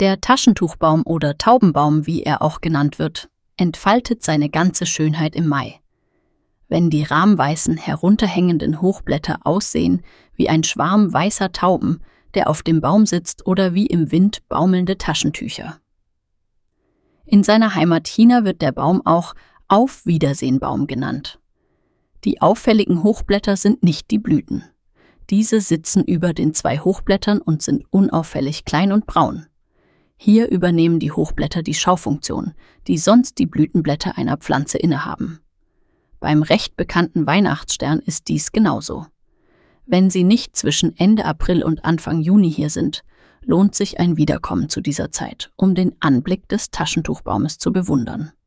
Der Taschentuchbaum oder Taubenbaum, wie er auch genannt wird, entfaltet seine ganze Schönheit im Mai. Wenn die rahmweißen, herunterhängenden Hochblätter aussehen wie ein Schwarm weißer Tauben, der auf dem Baum sitzt, oder wie im Wind baumelnde Taschentücher. In seiner Heimat China wird der Baum auch Auf-Wiedersehen-Baum genannt. Die auffälligen Hochblätter sind nicht die Blüten. Diese sitzen über den zwei Hochblättern und sind unauffällig klein und braun. Hier übernehmen die Hochblätter die Schaufunktion, die sonst die Blütenblätter einer Pflanze innehaben. Beim recht bekannten Weihnachtsstern ist dies genauso. Wenn Sie nicht zwischen Ende April und Anfang Juni hier sind, lohnt sich ein Wiederkommen zu dieser Zeit, um den Anblick des Taschentuchbaumes zu bewundern.